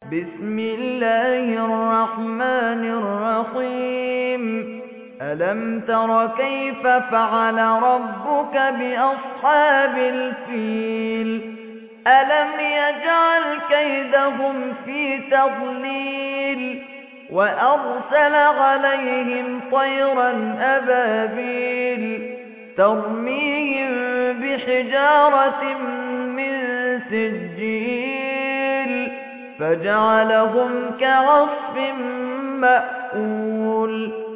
بسم الله الرحمن الرحيم ألم تر كيف فعل ربك بأصحاب الفيل ألم يجعل كيدهم في تضليل وأرسل عليهم طيرا أبابيل ترميهم بحجارة من سجيل فجعلهم كعصف مأكول